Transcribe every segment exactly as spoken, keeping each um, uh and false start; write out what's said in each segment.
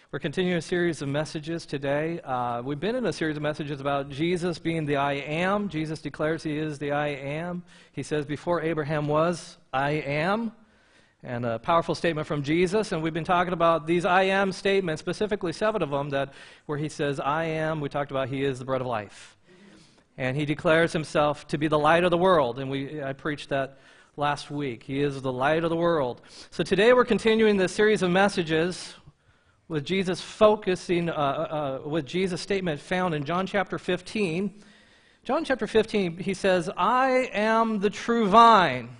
We're continuing a series of messages today. Uh, we've been in a series of messages about Jesus being the I am. Jesus declares he is the I am. He says, before Abraham was, I am. And a powerful statement from Jesus. And we've been talking about these I am statements, specifically seven of them, that where he says, I am. We talked about he is the bread of life. And he declares himself to be the light of the world. And we I preached that last week. He is the light of the world. So today we're continuing this series of messages with Jesus focusing, uh, uh, with Jesus' statement found in John chapter fifteen. John chapter fifteen, he says, I am the true vine,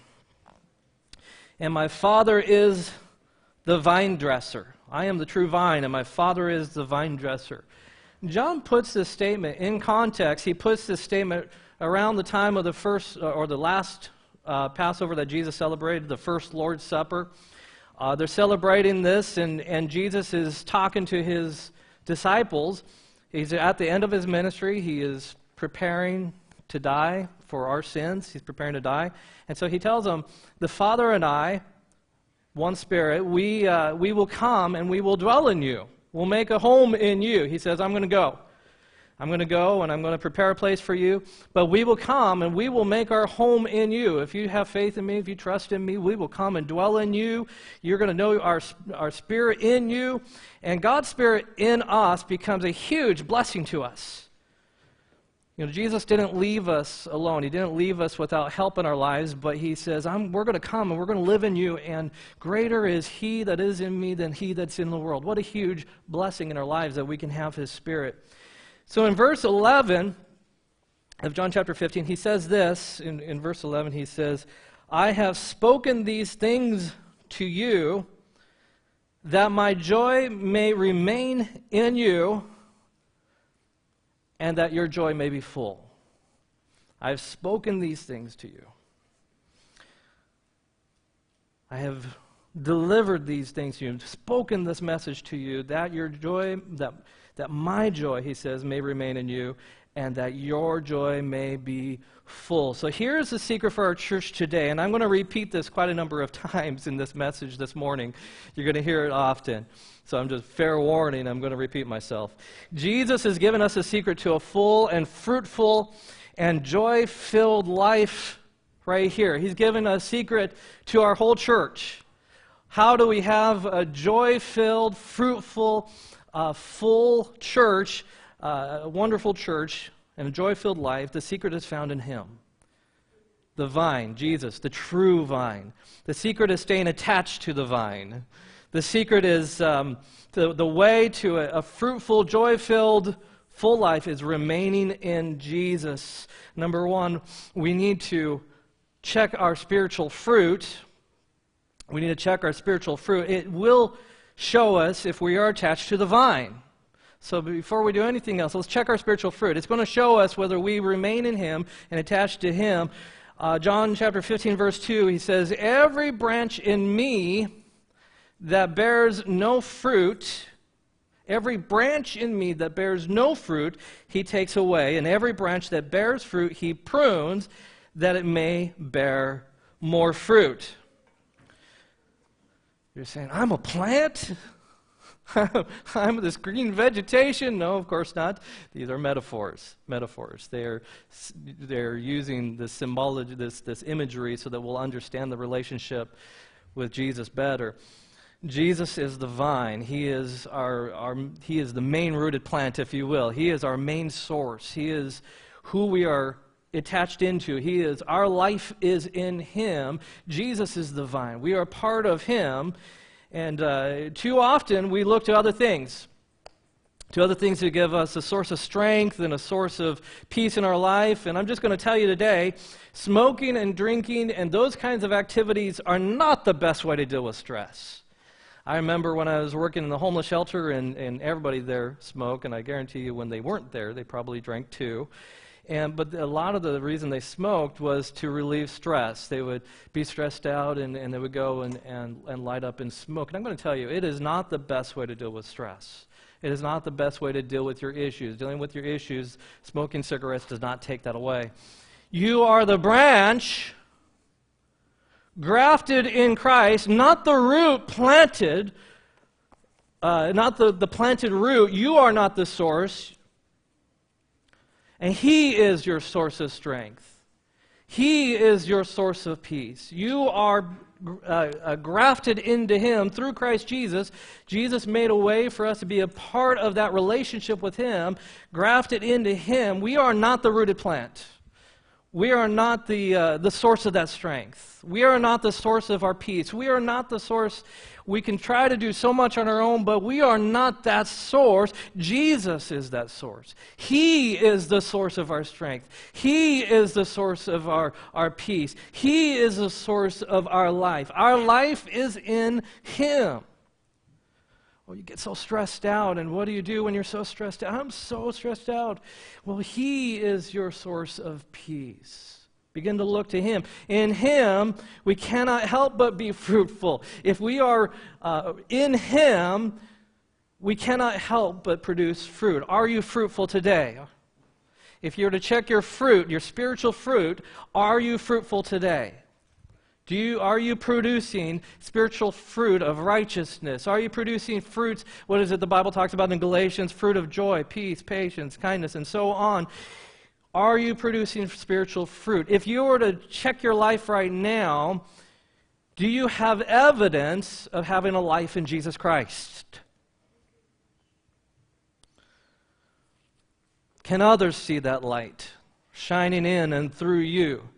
and my Father is the vine dresser. I am the true vine, and my Father is the vine dresser. John puts this statement in context. He puts this statement around the time of the first, or the last uh, Passover that Jesus celebrated, the first Lord's Supper. Uh, they're celebrating this, and, and Jesus is talking to his disciples. He's at the end of his ministry. He is preparing to die for our sins. He's preparing to die. And so he tells them, the Father and I, one Spirit, we, uh, we will come and we will dwell in you. We'll make a home in you. He says, I'm going to go. I'm going to go and I'm going to prepare a place for you. But we will come and we will make our home in you. If you have faith in me, if you trust in me, we will come and dwell in you. You're going to know our, our Spirit in you. And God's Spirit in us becomes a huge blessing to us. You know, Jesus didn't leave us alone. He didn't leave us without help in our lives, but he says, I'm, we're going to come and we're going to live in you, and greater is he that is in me than he that's in the world. What a huge blessing in our lives that we can have his Spirit. So in verse eleven of John chapter fifteen, he says this, in, in verse eleven, he says, I have spoken these things to you that my joy may remain in you and that your joy may be full. I have spoken these things to you. I have delivered these things to you, spoken this message to you, that your joy, that that my joy, he says, may remain in you, and that your joy may be full. So here's the secret for our church today, and I'm going to repeat this quite a number of times in this message this morning. You're going to hear it often. So I'm just fair warning, I'm going to repeat myself. Jesus has given us a secret to a full and fruitful and joy-filled life right here. He's given a secret to our whole church. How do we have a joy-filled, fruitful, uh, full church, uh, a wonderful church, and a joy-filled life? The secret is found in him. The vine, Jesus, the true vine. The secret is staying attached to the vine. The secret is um, the, the way to a, a fruitful, joy-filled, full life is remaining in Jesus. Number one, we need to check our spiritual fruit. We need to check our spiritual fruit. It will show us if we are attached to the vine. So before we do anything else, let's check our spiritual fruit. It's going to show us whether we remain in him and attached to him. Uh, John chapter fifteen, verse two, he says, every branch in me that bears no fruit, every branch in me that bears no fruit, he takes away. And every branch that bears fruit, he prunes, that it may bear more fruit. You're saying, I'm a plant? I'm this green vegetation? No, of course not. These are metaphors. Metaphors. They're they're using this symbology, this this imagery, so that we'll understand the relationship with Jesus better. Jesus is the vine. He is our our he is the main rooted plant, if you will. He is our main source. He is who we are attached into. He is, our life is in him. Jesus is the vine. We are part of him. And uh, too often we look to other things, to other things to give us a source of strength and a source of peace in our life. And I'm just going to tell you today, smoking and drinking and those kinds of activities are not the best way to deal with stress. I remember when I was working in the homeless shelter, and, and everybody there smoked, and I guarantee you when they weren't there, they probably drank too. And, but a lot of the reason they smoked was to relieve stress. They would be stressed out, and, and they would go and, and, and light up and smoke. And I'm going to tell you, it is not the best way to deal with stress. It is not the best way to deal with your issues. Dealing with your issues, smoking cigarettes does not take that away. You are the branch grafted in Christ, not the root planted uh, not the, the planted root. You are not the source. And He is your source of strength. He is your source of peace. You are uh, uh, grafted into Him through Christ Jesus. Jesus made a way for us to be a part of that relationship with Him, grafted into Him. We are not the rooted plant. We are not the, uh, the source of that strength. We are not the source of our peace. We are not the source. We can try to do so much on our own, but we are not that source. Jesus is that source. He is the source of our strength. He is the source of our, our peace. He is the source of our life. Our life is in Him. Well, you get so stressed out, and what do you do when you're so stressed out? I'm so stressed out. Well, He is your source of peace. Begin to look to Him. In Him, we cannot help but be fruitful. If we are uh, in Him, we cannot help but produce fruit. Are you fruitful today? If you were to check your fruit, your spiritual fruit, are you fruitful today? Do you, are you producing spiritual fruit of righteousness? Are you producing fruits, what is it the Bible talks about in Galatians? Fruit of joy, peace, patience, kindness, and so on. Are you producing spiritual fruit? If you were to check your life right now, do you have evidence of having a life in Jesus Christ? Can others see that light shining in and through you?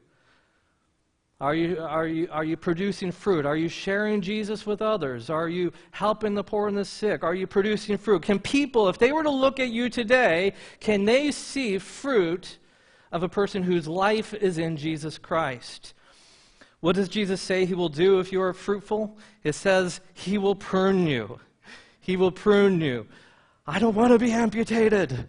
Are you, are you, are you producing fruit? Are you sharing Jesus with others? Are you helping the poor and the sick? Are you producing fruit? Can people, if they were to look at you today, can they see fruit of a person whose life is in Jesus Christ? What does Jesus say He will do if you are fruitful? It says He will prune you. He will prune you. I don't want to be amputated.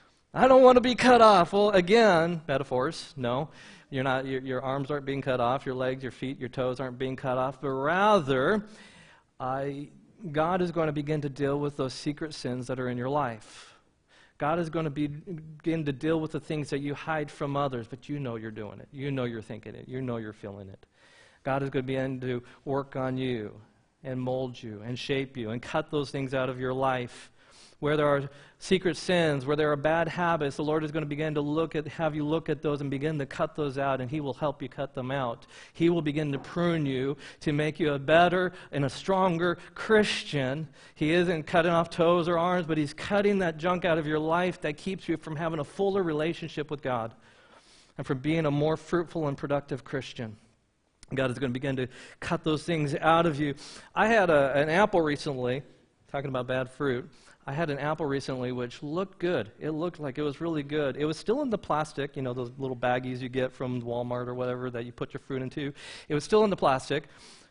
I don't want to be cut off. Well, again, metaphors, no. You're not, your, your arms aren't being cut off, your legs, your feet, your toes aren't being cut off, but rather, uh, God is going to begin to deal with those secret sins that are in your life. God is going to be, begin to deal with the things that you hide from others, but you know you're doing it. You know you're thinking it. You know you're feeling it. God is going to begin to work on you and mold you and shape you and cut those things out of your life. Where there are secret sins, where there are bad habits, the Lord is going to begin to look at, have you look at those and begin to cut those out, and He will help you cut them out. He will begin to prune you to make you a better and a stronger Christian. He isn't cutting off toes or arms, but He's cutting that junk out of your life that keeps you from having a fuller relationship with God and from being a more fruitful and productive Christian. God is going to begin to cut those things out of you. I had a, an apple recently, talking about bad fruit. I had an apple recently which looked good. It looked like it was really good. It was still in the plastic, you know, those little baggies you get from Walmart or whatever that you put your fruit into. It was still in the plastic.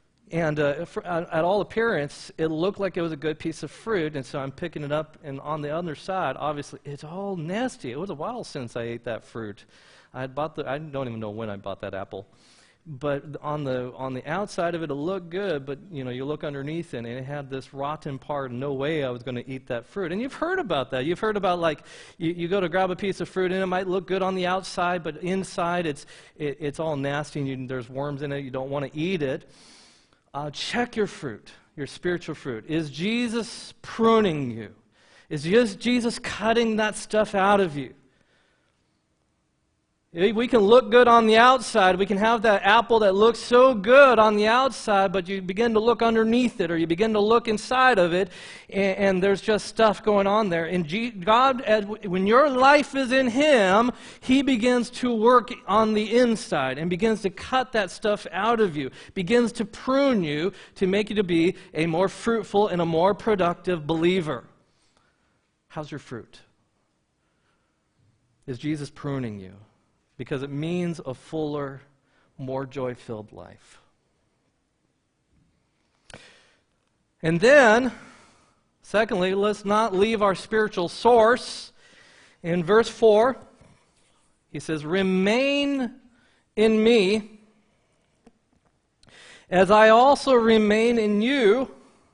And uh, for, at, at all appearance, it looked like it was a good piece of fruit, and so I'm picking it up, and on the other side, obviously, it's all nasty. It was a while since I ate that fruit. I had bought the, I don't even know when I bought that apple. But on the on the outside of it, it looked good, but you know, you look underneath it, and it had this rotten part, and no way I was going to eat that fruit. And you've heard about that. You've heard about, like, you, you go to grab a piece of fruit, and it might look good on the outside, but inside it's it, it's all nasty, and you, there's worms in it. You don't want to eat it. Uh, check your fruit, your spiritual fruit. Is Jesus pruning you? Is Jesus cutting that stuff out of you? We can look good on the outside. We can have that apple that looks so good on the outside, but you begin to look underneath it, or you begin to look inside of it, and, and there's just stuff going on there. And G- God, as, when your life is in Him, He begins to work on the inside and begins to cut that stuff out of you, begins to prune you to make you to be a more fruitful and a more productive believer. How's your fruit? Is Jesus pruning you? Because it means a fuller, more joy-filled life. And then, secondly, let's not leave our spiritual source. In verse four, he says, "Remain in me, as I also remain in you.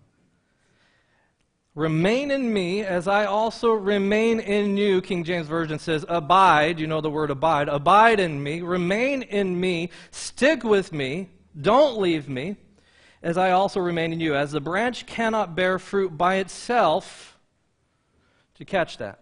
Remain in me as I also remain in you." King James Version says, abide. You know the word abide. Abide in me. Remain in me. Stick with me. Don't leave me. as I also remain in you. As the branch cannot bear fruit by itself, did you catch that?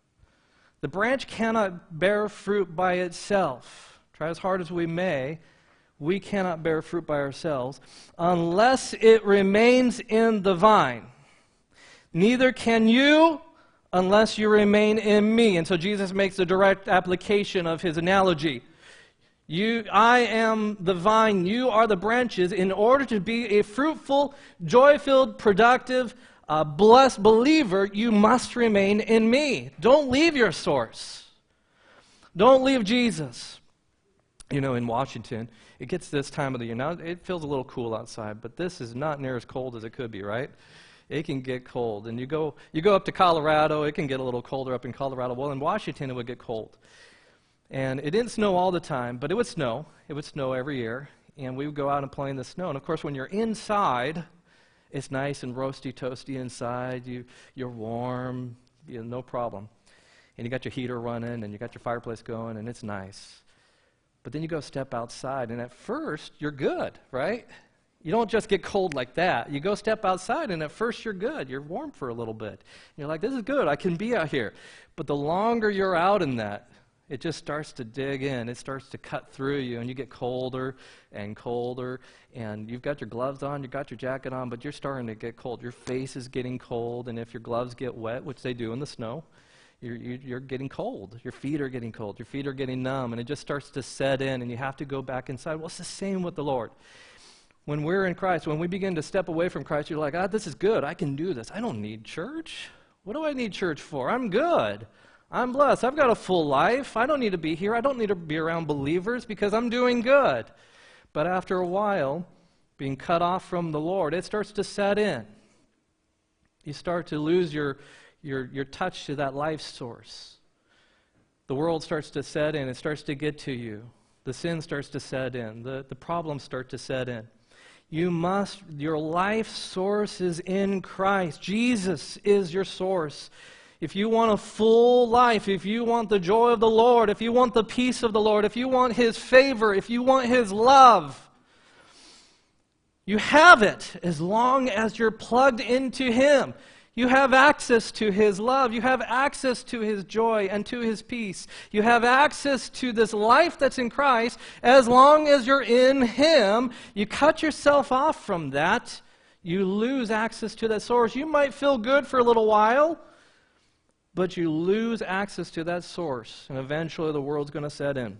The branch cannot bear fruit by itself. Try as hard as we may, we cannot bear fruit by ourselves unless it remains in the vine. Neither can you unless you remain in me. And so Jesus makes a direct application of his analogy. You, I am the vine, you are the branches. In order to be a fruitful, joy-filled, productive, uh, blessed believer, you must remain in me. Don't leave your source. Don't leave Jesus. You know, in Washington, it gets this time of the year. Now, it feels a little cool outside, but this is not near as cold as it could be, right? It can get cold. And you go, you go up to Colorado, it can get a little colder up in Colorado. Well, in Washington, it would get cold. And it didn't snow all the time, but it would snow. It would snow every year. And we would go out and play in the snow. And, of course, when you're inside, it's nice and roasty, toasty inside. You, you're warm, you know, no problem. And you got your heater running, and you got your fireplace going, and it's nice. But then you go step outside, and at first, you're good, right? You don't just get cold like that. You go step outside, and at first, you're good. You're warm for a little bit. And you're like, this is good. I can be out here. But the longer you're out in that, it just starts to dig in. It starts to cut through you, and you get colder and colder, and you've got your gloves on, you've got your jacket on, but you're starting to get cold. Your face is getting cold, and if your gloves get wet, which they do in the snow, you're, you're getting cold. Your feet are getting cold. Your feet are getting numb, and it just starts to set in, and you have to go back inside. Well, it's the same with the Lord. When we're in Christ, when we begin to step away from Christ, you're like, ah, this is good. I can do this. I don't need church. What do I need church for? I'm good. I'm blessed. I've got a full life. I don't need to be here. I don't need to be around believers because I'm doing good. But after a while, being cut off from the Lord, it starts to set in. You start to lose your, your, your touch to that life source. The world starts to set in. It starts to get to you. The sin starts to set in. The, the problems start to set in. You must, your life source is in Christ. Jesus is your source. If you want a full life, if you want the joy of the Lord, if you want the peace of the Lord, if you want His favor, if you want His love, you have it as long as you're plugged into Him. You have access to His love. You have access to His joy and to His peace. You have access to this life that's in Christ as long as you're in Him. You cut yourself off from that, you lose access to that source. You might feel good for a little while, but you lose access to that source, and eventually the world's going to set in.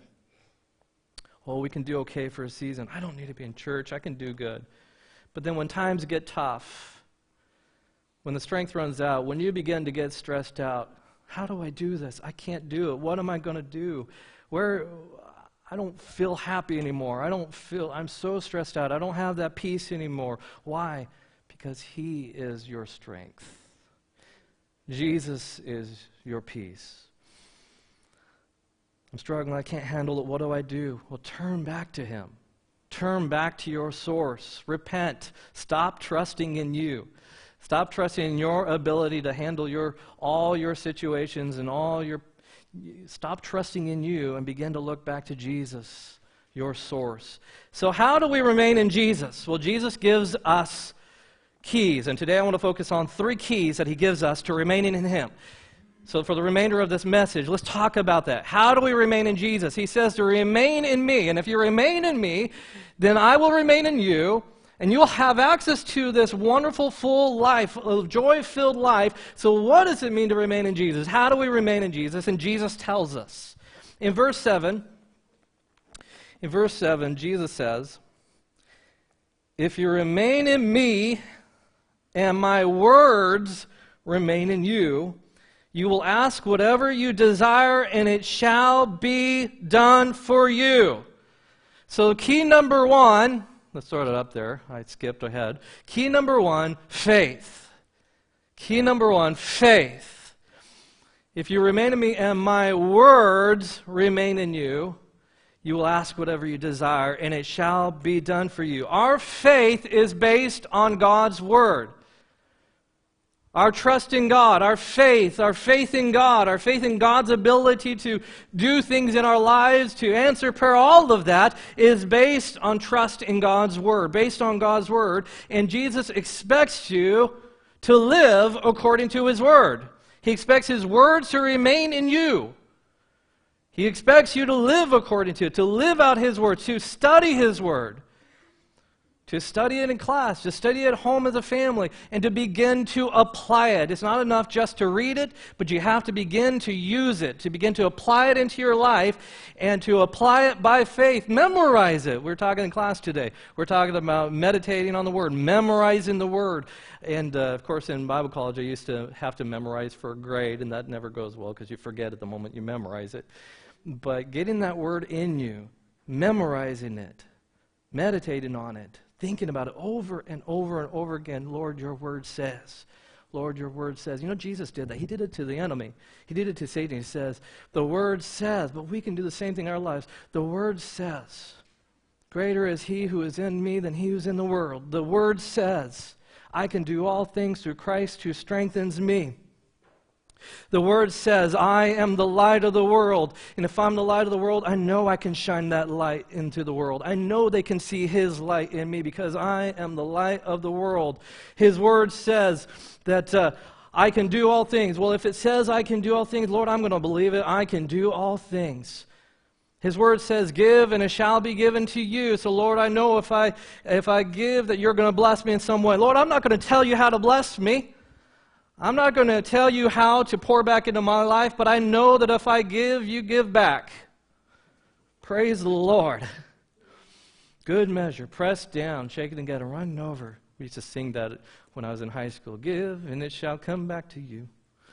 Oh, we can do okay for a season. I don't need to be in church. I can do good. But then when times get tough, when the strength runs out, when you begin to get stressed out, how do I do this? I can't do it. What am I going to do? Where I don't feel happy anymore. I don't feel, I'm so stressed out. I don't have that peace anymore. Why? Because He is your strength. Jesus is your peace. I'm struggling. I can't handle it. What do I do? Well, turn back to Him. Turn back to your source. Repent. Stop trusting in you. Stop trusting in your ability to handle your all your situations and all your... Stop trusting in you and begin to look back to Jesus, your source. So how do we remain in Jesus? Well, Jesus gives us keys, and today I want to focus on three keys that He gives us to remaining in Him. So for the remainder of this message, let's talk about that. How do we remain in Jesus? He says to remain in me, and if you remain in me, then I will remain in you, and you'll have access to this wonderful, full life, a joy-filled life. So what does it mean to remain in Jesus? How do we remain in Jesus? And Jesus tells us. In verse seven, in verse seven, Jesus says, if you remain in me, and my words remain in you, you will ask whatever you desire, and it shall be done for you. So key number one, let's start it up there. I skipped ahead. Key number one, faith. Key number one, faith. If you remain in me and my words remain in you, you will ask whatever you desire, and it shall be done for you. Our faith is based on God's word. Our trust in God, our faith, our faith in God, our faith in God's ability to do things in our lives, to answer prayer, all of that is based on trust in God's Word, based on God's Word. And Jesus expects you to live according to His Word. He expects His Word to remain in you. He expects you to live according to it, to live out His Word, to study His Word. To study it in class, to study it at home as a family, and to begin to apply it. It's not enough just to read it, but you have to begin to use it, to begin to apply it into your life, and to apply it by faith. Memorize it. We're talking in class today. We're talking about meditating on the Word, memorizing the Word. And, uh, of course, in Bible college, I used to have to memorize for a grade, and that never goes well because you forget it the moment you memorize it. But getting that Word in you, memorizing it, meditating on it, thinking about it over and over and over again. Lord, your word says. Lord, your word says. You know, Jesus did that. He did it to the enemy. He did it to Satan. He says, the word says, but we can do the same thing in our lives. The word says, greater is he who is in me than he who is in the world. The word says, I can do all things through Christ who strengthens me. The Word says, I am the light of the world. And if I'm the light of the world, I know I can shine that light into the world. I know they can see His light in me because I am the light of the world. His Word says that uh, I can do all things. Well, if it says I can do all things, Lord, I'm going to believe it. I can do all things. His Word says, give and it shall be given to you. So, Lord, I know if I, if I give that you're going to bless me in some way. Lord, I'm not going to tell you how to bless me. I'm not going to tell you how to pour back into my life, but I know that if I give, you give back. Praise the Lord. Good measure, pressed down, shaken together, running over. We used to sing that when I was in high school. Give, and it shall come back to you.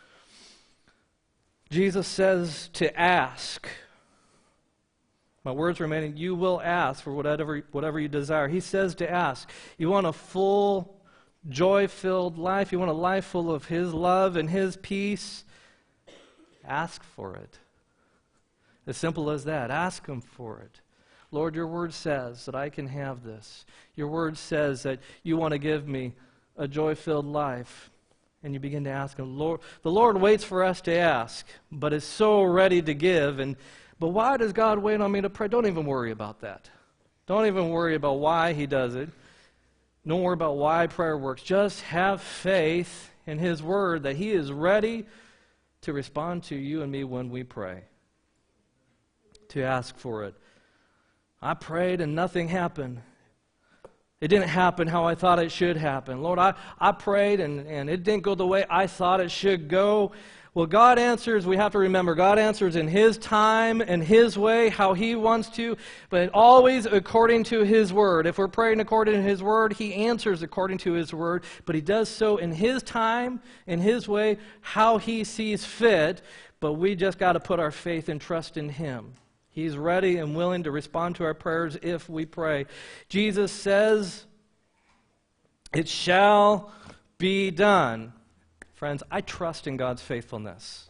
Jesus says to ask. My words remaining, you will ask for whatever, whatever you desire. He says to ask. You want a full, joy-filled life? You want a life full of His love and His peace? Ask for it. As simple as that. Ask Him for it. Lord, your word says that I can have this. Your word says that you want to give me a joy-filled life. And you begin to ask Him. Lord, the Lord waits for us to ask, but is so ready to give. And but why does God wait on me to pray? Don't even worry about that. Don't even worry about why He does it. Don't worry about why prayer works. Just have faith in His Word that He is ready to respond to you and me when we pray. To ask for it. I prayed and nothing happened. It didn't happen how I thought it should happen. Lord, I, I prayed and, and it didn't go the way I thought it should go. Well, God answers, we have to remember, God answers in His time and His way, how He wants to, but always according to His Word. If we're praying according to His Word, He answers according to His Word, but He does so in His time, in His way, how He sees fit, but we just got to put our faith and trust in Him. He's ready and willing to respond to our prayers if we pray. Jesus says, it shall be done. Friends, I trust in God's faithfulness.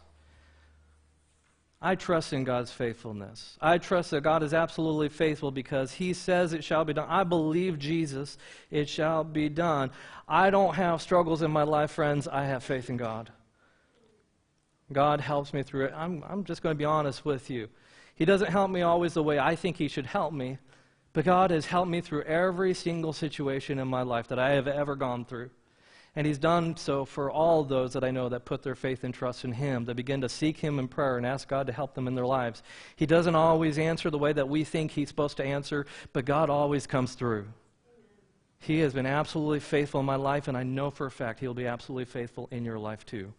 I trust in God's faithfulness. I trust that God is absolutely faithful because He says it shall be done. I believe Jesus, it shall be done. I don't have struggles in my life, friends. I have faith in God. God helps me through it. I'm, I'm just going to be honest with you. He doesn't help me always the way I think He should help me, but God has helped me through every single situation in my life that I have ever gone through. And He's done so for all those that I know that put their faith and trust in Him, that begin to seek Him in prayer and ask God to help them in their lives. He doesn't always answer the way that we think He's supposed to answer, but God always comes through. He has been absolutely faithful in my life, and I know for a fact He'll be absolutely faithful in your life too.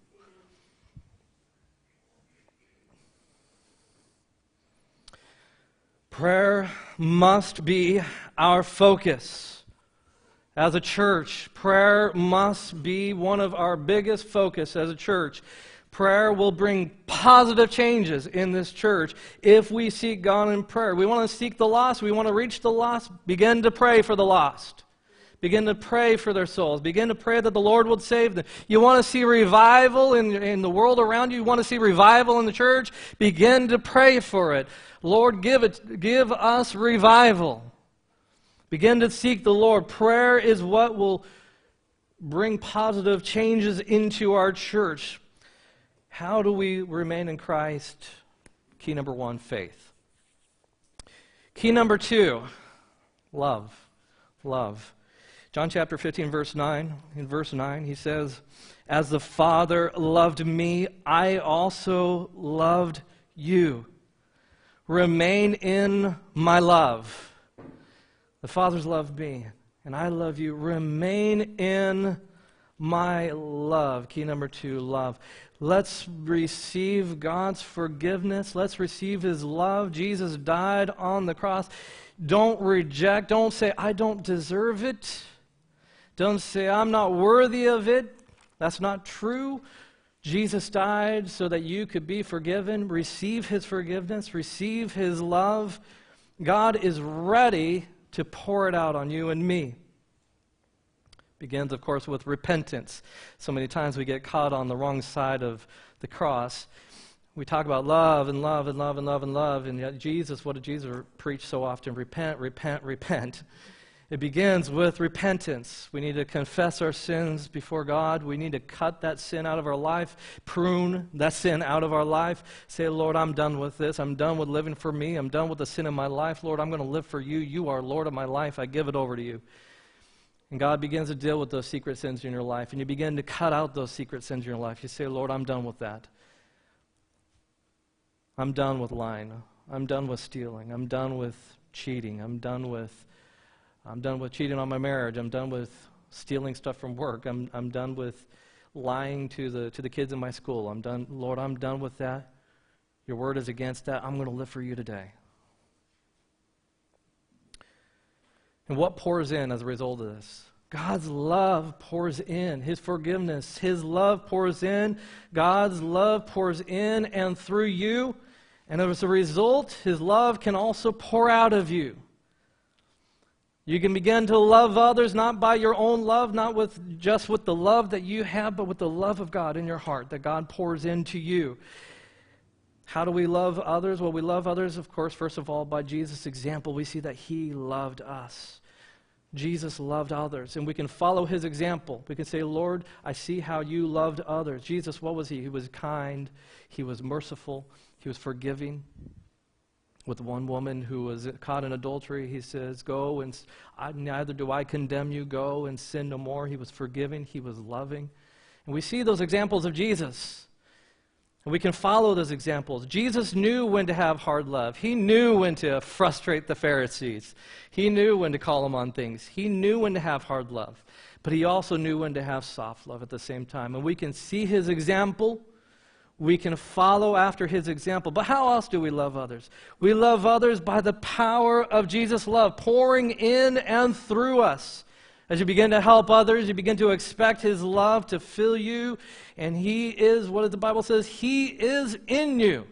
Prayer must be our focus. As a church, prayer must be one of our biggest focus as a church. Prayer will bring positive changes in this church if we seek God in prayer. We want to seek the lost. We want to reach the lost. Begin to pray for the lost. Begin to pray for their souls. Begin to pray that the Lord would save them. You want to see revival in, in the world around you? You want to see revival in the church? Begin to pray for it. Lord, give it, give us revival. Begin to seek the Lord. Prayer is what will bring positive changes into our church. How do we remain in Christ? Key number one, faith. Key number two, love. Love. John chapter fifteen, verse nine. In verse nine, he says, "As the Father loved me, I also loved you. Remain in my love." The Father's loved me, and I love you. Remain in my love. Key number two, love. Let's receive God's forgiveness. Let's receive His love. Jesus died on the cross. Don't reject. Don't say, "I don't deserve it." Don't say, "I'm not worthy of it." That's not true. Jesus died so that you could be forgiven. Receive His forgiveness. Receive His love. God is ready to pour it out on you and me. Begins, of course, with repentance. So many times we get caught on the wrong side of the cross. We talk about love and love and love and love and love, and yet Jesus, what did Jesus preach so often? Repent, repent, repent. It begins with repentance. We need to confess our sins before God. We need to cut that sin out of our life, prune that sin out of our life. Say, "Lord, I'm done with this. I'm done with living for me. I'm done with the sin in my life. Lord, I'm going to live for you. You are Lord of my life. I give it over to you." And God begins to deal with those secret sins in your life, and you begin to cut out those secret sins in your life. You say, "Lord, I'm done with that. I'm done with lying. I'm done with stealing. I'm done with cheating. I'm done with I'm done with cheating on my marriage. I'm done with stealing stuff from work. I'm I'm done with lying to the to the kids in my school. I'm done, Lord, I'm done with that. Your word is against that. I'm going to live for you today." And what pours in as a result of this? God's love pours in. His forgiveness, His love pours in. God's love pours in and through you. And as a result, His love can also pour out of you. You can begin to love others not by your own love, not with just with the love that you have, but with the love of God in your heart that God pours into you. How do we love others? Well, we love others, of course, first of all, by Jesus' example. We see that He loved us. Jesus loved others, and we can follow His example. We can say, "Lord, I see how you loved others." Jesus, what was He? He was kind. He was merciful. He was forgiving. With one woman who was caught in adultery, He says, "Go and I, neither do I condemn you. Go and sin no more." He was forgiving. He was loving. And we see those examples of Jesus. And we can follow those examples. Jesus knew when to have hard love. He knew when to frustrate the Pharisees. He knew when to call them on things. He knew when to have hard love. But He also knew when to have soft love at the same time. And we can see His example. We can follow after His example. But how else do we love others? We love others by the power of Jesus' love, pouring in and through us. As you begin to help others, you begin to expect His love to fill you. And He is, what the Bible says, He is in you.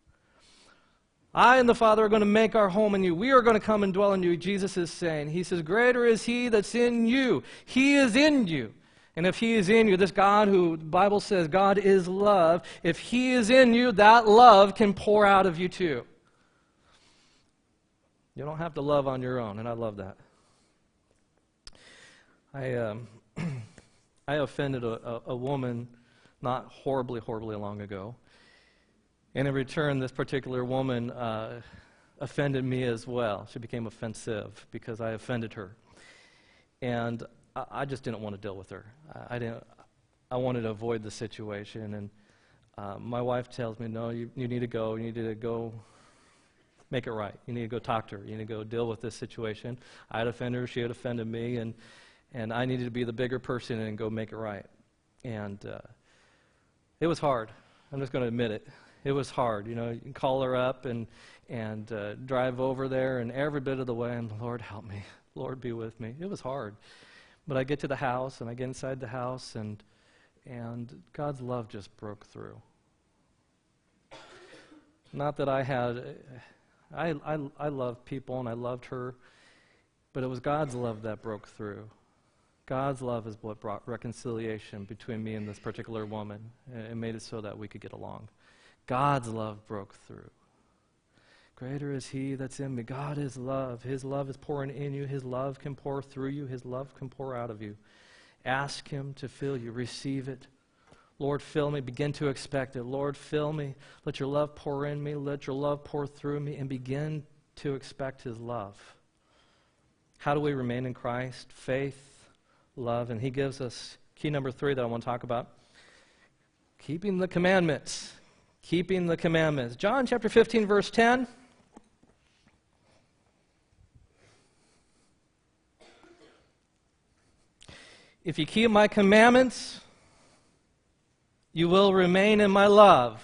I and the Father are going to make our home in you. We are going to come and dwell in you, Jesus is saying. He says, "Greater is He that's in you." He is in you. And if He is in you, this God who the Bible says God is love, if He is in you, that love can pour out of you too. You don't have to love on your own, and I love that. I um, I offended a, a, a woman not horribly, horribly long ago. And in return, this particular woman uh, offended me as well. She became offensive because I offended her. And I, I just didn't want to deal with her. I, I didn't. I wanted to avoid the situation. And uh, my wife tells me, "No, you, you need to go. You need to go make it right. You need to go talk to her. You need to go deal with this situation." I had offended her. She had offended me. And And I needed to be the bigger person and go make it right. And uh, it was hard. I'm just going to admit it. It was hard. You know, you can call her up and and uh, drive over there, and every bit of the way, and Lord, help me. Lord, be with me. It was hard. But I get to the house, and I get inside the house, and and God's love just broke through. Not that I had, I, I, I loved people, and I loved her, but it was God's love that broke through. God's love is what brought reconciliation between me and this particular woman. It made it so that we could get along. God's love broke through. Greater is He that's in me. God is love. His love is pouring in you. His love can pour through you. His love can pour out of you. Ask Him to fill you. Receive it. Lord, fill me. Begin to expect it. Lord, fill me. Let your love pour in me. Let your love pour through me, and begin to expect His love. How do we remain in Christ? Faith, love, and He gives us key number three that I want to talk about. Keeping the commandments. Keeping the commandments. John chapter fifteen, verse ten. If you keep my commandments, you will remain in my love,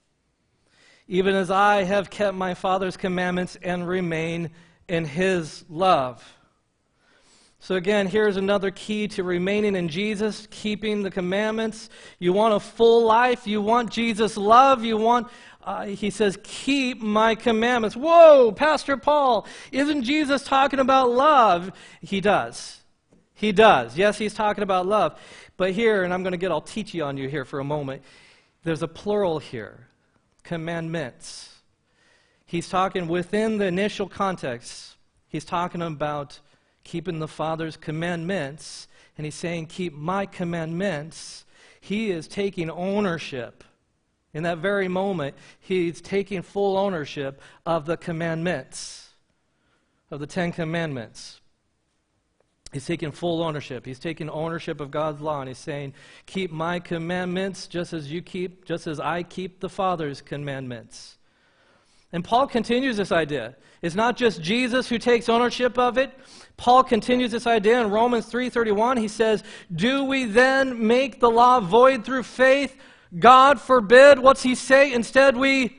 even as I have kept my Father's commandments and remain in His love. So again, here's another key to remaining in Jesus, keeping the commandments. You want a full life. You want Jesus' love. You want, uh, he says, keep my commandments. Whoa, Pastor Paul, isn't Jesus talking about love? He does. He does. Yes, he's talking about love. But here, and I'm going to get all teachy on you here for a moment, there's a plural here, commandments. He's talking within the initial context. He's talking about keeping the Father's commandments, and he's saying, keep my commandments. He is taking ownership. In that very moment, he's taking full ownership of the commandments, of the Ten Commandments. He's taking full ownership. He's taking ownership of God's law, and he's saying, keep my commandments just as you keep, just as I keep the Father's commandments. And Paul continues this idea. It's not just Jesus who takes ownership of it. Paul continues this idea in Romans three thirty-one. He says, do we then make the law void through faith? God forbid. What's he say? Instead, we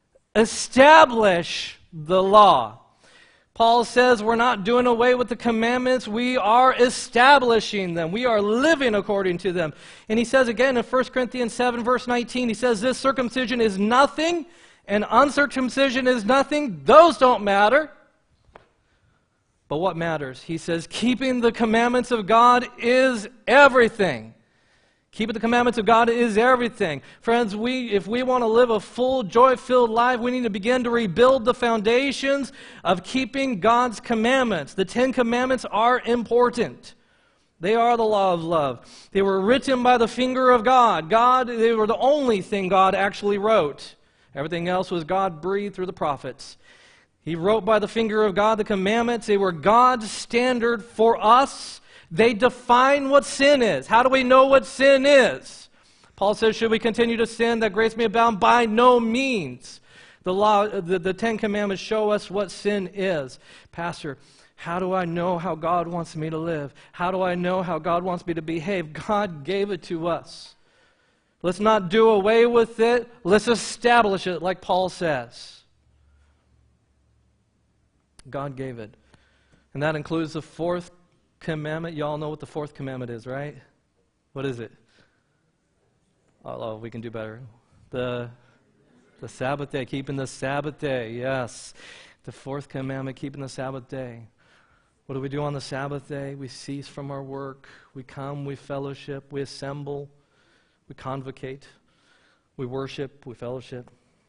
establish the law. Paul says we're not doing away with the commandments. We are establishing them. We are living according to them. And he says again in First Corinthians seven, verse nineteen, he says this circumcision is nothing and uncircumcision is nothing. Those don't matter. But what matters? He says keeping the commandments of God is everything. Keeping the commandments of God is everything. Friends, we, if we want to live a full, joy-filled life, we need to begin to rebuild the foundations of keeping God's commandments. The Ten Commandments are important. They are the law of love. They were written by the finger of God. God, they were the only thing God actually wrote. Everything else was God breathed through the prophets. He wrote by the finger of God the commandments. They were God's standard for us. They define what sin is. How do we know what sin is? Paul says, should we continue to sin that grace may abound? By no means. The law, the, the Ten Commandments show us what sin is. Pastor, how do I know how God wants me to live? How do I know how God wants me to behave? God gave it to us. Let's not do away with it. Let's establish it like Paul says. God gave it. And that includes the fourth commandment. You all know what the fourth commandment is, right? What is it? Oh, oh, we can do better. The, the Sabbath day, keeping the Sabbath day, yes. The fourth commandment, keeping the Sabbath day. What do we do on the Sabbath day? We cease from our work. We come, we fellowship, we assemble, we convocate, we worship, we fellowship.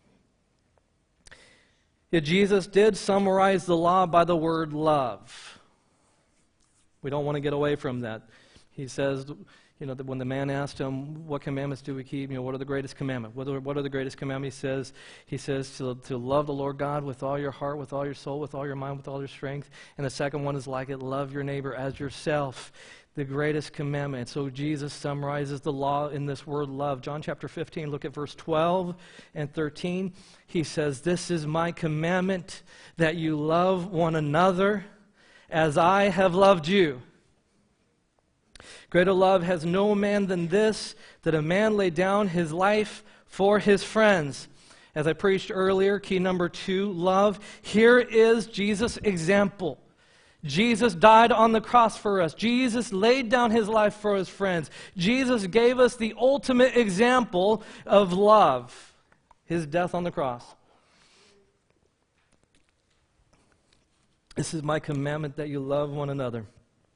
Yet Jesus did summarize the law by the word love. We don't want to get away from that. He says, you know, that when the man asked him, what commandments do we keep? You know, what are the greatest commandments? What are, what are the greatest commandments? He says, he says to, to love the Lord God with all your heart, with all your soul, with all your mind, with all your strength. And the second one is like it, love your neighbor as yourself. The greatest commandment. So Jesus summarizes the law in this word love. John chapter fifteen, look at verse twelve and thirteen. He says, this is my commandment, that you love one another as I have loved you. Greater love has no man than this, that a man lay down his life for his friends. As I preached earlier, key number two, love. Here is Jesus' example. Jesus died on the cross for us. Jesus laid down his life for his friends. Jesus gave us the ultimate example of love, his death on the cross. This is my commandment, that you love one another.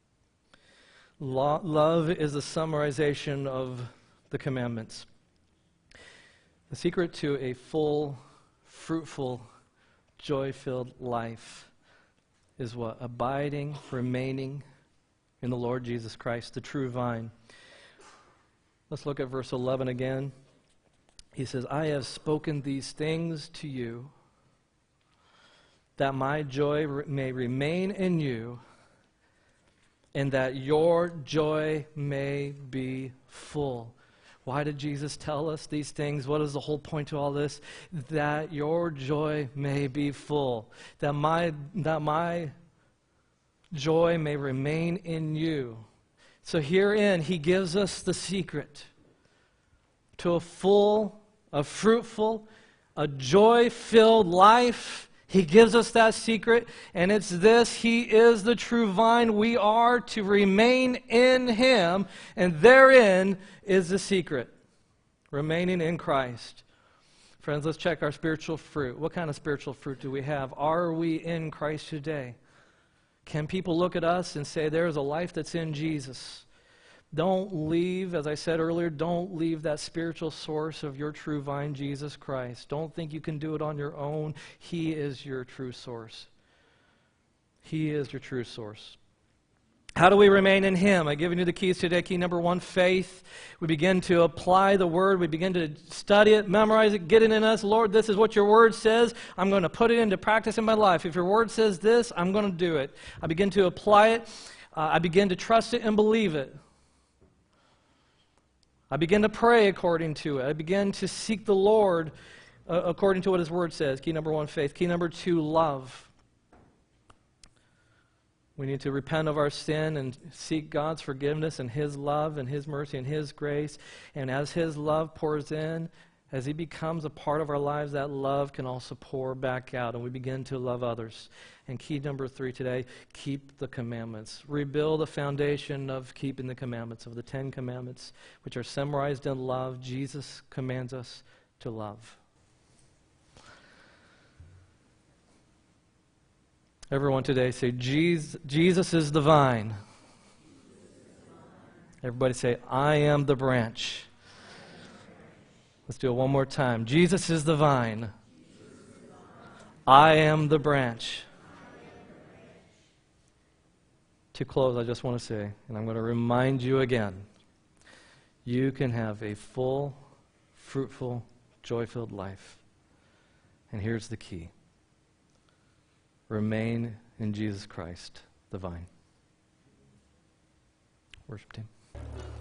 Lo- love is a summarization of the commandments. The secret to a full, fruitful, joy-filled life is what? Abiding, remaining in the Lord Jesus Christ, the true vine. Let's look at verse eleven again. He says, I have spoken these things to you, that my joy re- may remain in you, and that your joy may be full. Why did Jesus tell us these things? What is the whole point to all this? That your joy may be full. That my, that my joy may remain in you. So herein, he gives us the secret to a full, a fruitful, a joy-filled life. He gives us that secret, and it's this: He is the true vine. We are to remain in Him, and therein is the secret, remaining in Christ. Friends, let's check our spiritual fruit. What kind of spiritual fruit do we have? Are we in Christ today? Can people look at us and say, there's a life that's in Jesus? Don't leave, as I said earlier, don't leave that spiritual source of your true vine, Jesus Christ. Don't think you can do it on your own. He is your true source. He is your true source. How do we remain in Him? I've given you the keys today. Key number one, faith. We begin to apply the Word. We begin to study it, memorize it, get it in us. Lord, this is what your Word says. I'm going to put it into practice in my life. If your Word says this, I'm going to do it. I begin to apply it. Uh, I begin to trust it and believe it. I begin to pray according to it. I begin to seek the Lord uh, according to what His Word says. Key number one, faith. Key number two, love. We need to repent of our sin and seek God's forgiveness and His love and His mercy and His grace. And as His love pours in, as He becomes a part of our lives, that love can also pour back out, and we begin to love others. And key number three today, keep the commandments. Rebuild a foundation of keeping the commandments, of the Ten Commandments, which are summarized in love. Jesus commands us to love. Everyone today say, Jesus, Jesus is the vine. Everybody say, I am the branch. Let's do it one more time. Jesus is the vine. I am the branch. To close, I just want to say, and I'm going to remind you again, you can have a full, fruitful, joy-filled life. And here's the key. Remain in Jesus Christ, the vine. Worship team.